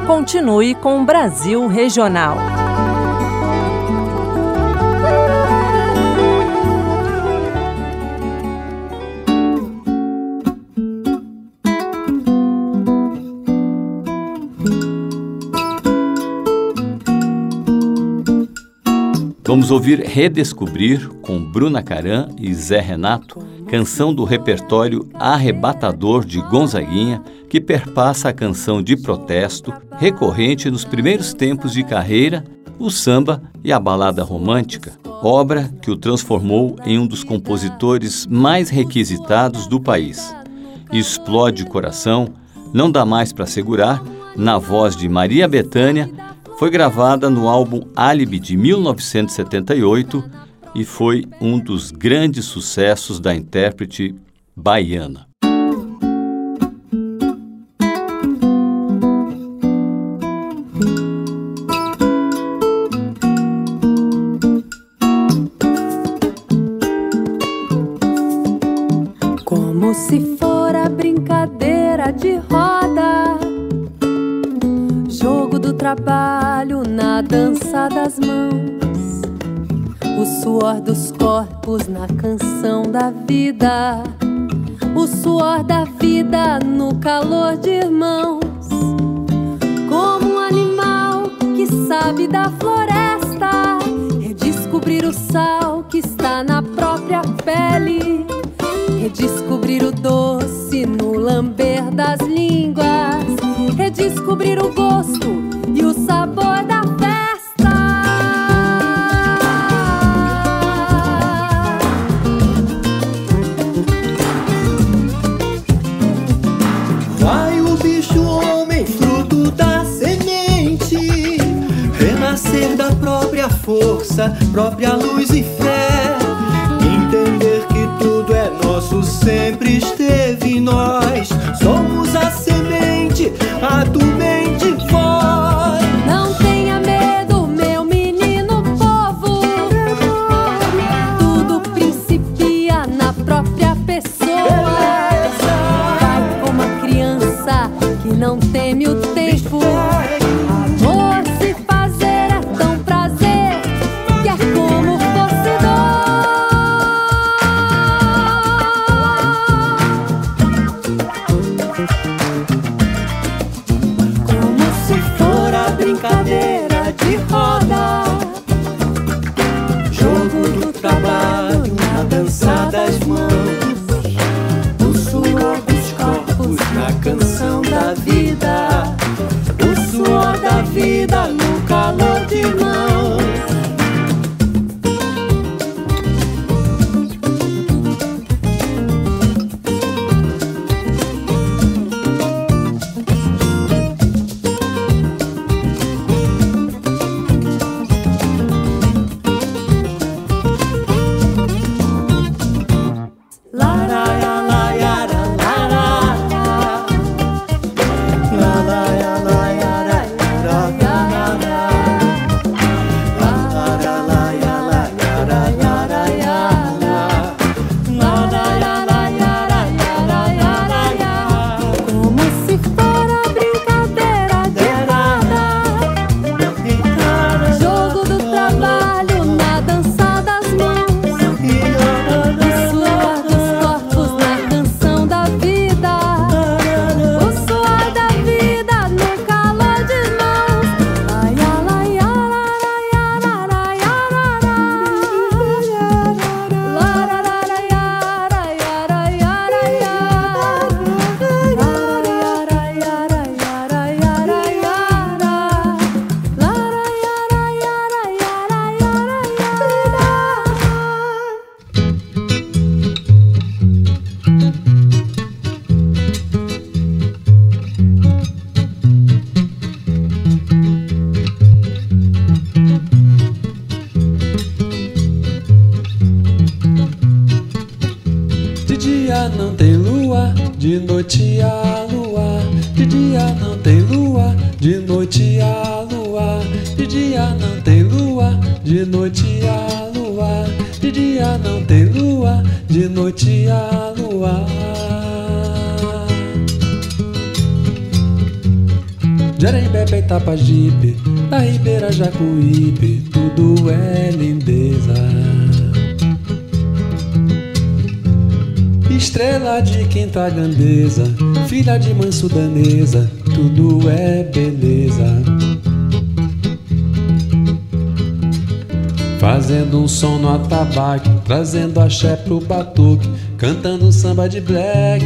Continue com o Brasil Regional. Vamos ouvir Redescobrir, com Bruna Caram e Zé Renato, canção do repertório arrebatador de Gonzaguinha, que perpassa a canção de protesto, recorrente nos primeiros tempos de carreira, o samba e a balada romântica, obra que o transformou em um dos compositores mais requisitados do país. Explode o Coração, Não Dá Mais Pra Segurar, na voz de Maria Bethânia, foi gravada no álbum Álibi de 1978 e foi um dos grandes sucessos da intérprete baiana. Como se fora brincadeira de roda, jogo do trabalho na dança das mãos, o suor dos corpos na canção da vida, o suor da vida no calor de irmãos. Como um animal que sabe da floresta, redescobrir o sal que está na própria pele, redescobrir o doce no lamber das línguas, redescobrir o gosto e o sabor da festa. Vai o bicho homem, fruto da semente, renascer da própria força, própria luz e fé, entender que tudo é nosso, sempre esteve em nós. Somos a semente, a mente voz. Não tenha medo, meu menino povo, tudo principia na própria pessoa. Vai como a criança que não teme o tempo. Amor se fazer é tão prazer que é como fosse brincadeira de roda, jogo do trabalho na dança das mãos, o suor dos corpos na canção da vida, o suor da vida no calor de mãos. De noite a lua, de dia não tem lua, de noite a lua, de dia não tem lua, de noite a lua, de dia não tem lua, de noite a lua. de Arembebe e Itapajipe, da Ribeira Jacuípe, tudo é lindeza. Estrela de quinta grandeza, filha de mãe sudanesa, tudo é beleza. Fazendo um som no atabaque, trazendo axé pro batuque, cantando um samba de black.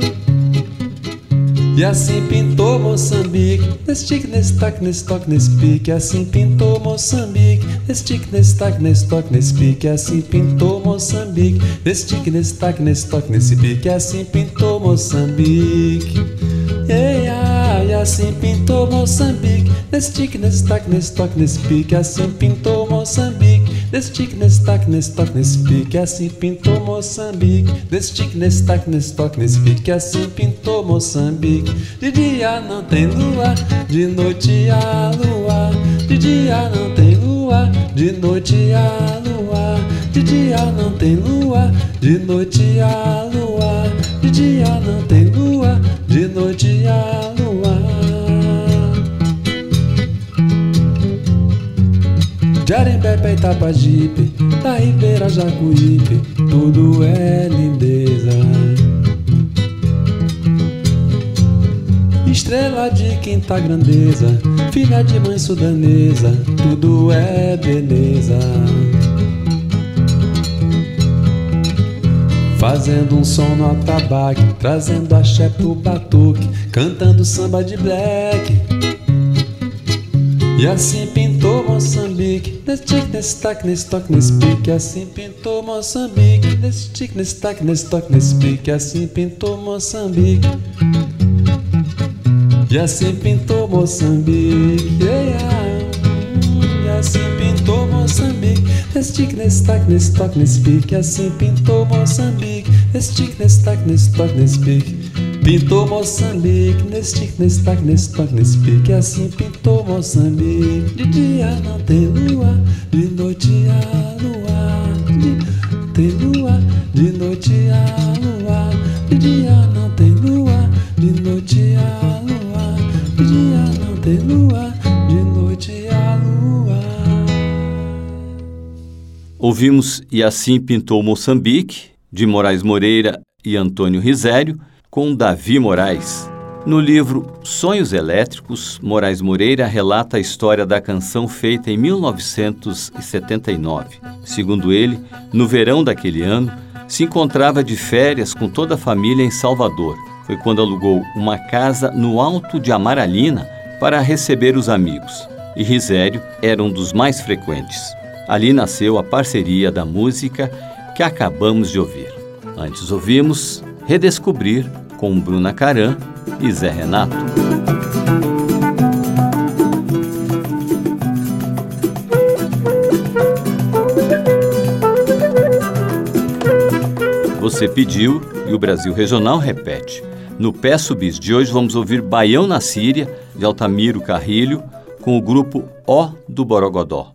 E assim pintou Moçambique, nesse tique, nesse taque, nesse toque, nesse pique. Assim pintou Moçambique, nesse tique, nesse taque, nesse toque, nesse pique. Assim pintou Moçambique, nesse tique, nesse taque, nesse toque, nesse pique. Assim pintou Moçambique, e assim pintou Moçambique, nesse tique, nesse taque, nesse toque, nesse pique. Assim pintou Moçambique, nesse tique, nesse taque, nesse toque, nesse pique. Assim pintou Moçambique, nesse tique, nesse taque, nesse toque, nesse pique. Assim pintou Moçambique. De dia não tem lua, de noite há lua. De dia não tem lua, de noite há lua. De dia não tem lua, de noite há lua. De dia não tem lua, de noite há lua. De Arembebe e Itapajipe, da Ribeira Jacuípe, tudo é lindeza. Estrela de quinta grandeza, filha de mãe sudanesa, tudo é beleza. Fazendo um som no atabaque, trazendo axé pro batuque, cantando samba de black. E assim pintou Moçambique, nesse tique, nesse taque, nesse toque, nesse pique. Assim pintou Moçambique, nesse tique, nesse taque, nesse toque, nesse pique. Assim pintou Moçambique, e assim pintou Moçambique, e assim pintou Moçambique, nesse tique, nesse taque, nesse toque, nesse pique. Assim pintou Moçambique, nesse tique, nesse taque, nesse toque, nesse pique. Pintou Moçambique, nesse tique, nesse taque, nesse toque, nesse pique. Assim pintou Moçambique. De dia não tem lua, de noite há lua. De tem lua, de noite há lua. De dia não tem lua, de noite há lua. De dia não tem lua, de noite há lua. Ouvimos E Assim Pintou Moçambique, de Moraes Moreira e Antônio Risério, com Davi Moraes. No livro Sonhos Elétricos, Moraes Moreira relata a história da canção feita em 1979. Segundo ele, no verão daquele ano, se encontrava de férias com toda a família em Salvador. Foi quando alugou uma casa no Alto de Amaralina para receber os amigos. E Risério era um dos mais frequentes. Ali nasceu a parceria da música que acabamos de ouvir. Antes ouvimos Redescobrir, com Bruna Caran e Zé Renato. Você pediu e o Brasil Regional repete. No Peço Bis de hoje vamos ouvir Baião na Síria, de Altamiro Carrilho, com o grupo Ó do Borogodó.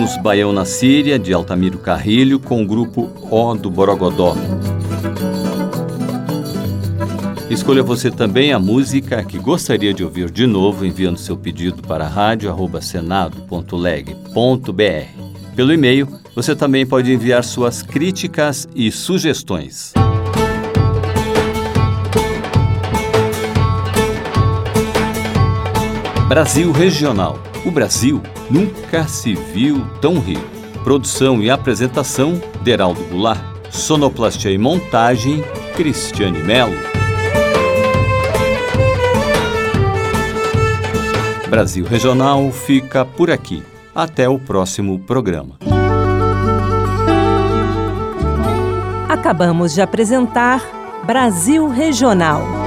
ouvimos Baião na Síria, de Altamiro Carrilho, com o grupo O do Borogodó. Escolha você também a música que gostaria de ouvir de novo, enviando seu pedido para radio@senado.leg.br. Pelo e-mail, você também pode enviar suas críticas e sugestões. Brasil Regional. O Brasil nunca se viu tão rico. Produção e apresentação, Deraldo Goulart. Sonoplastia e montagem, Cristiane Melo. Brasil Regional fica por aqui. Até o próximo programa. Acabamos de apresentar Brasil Regional.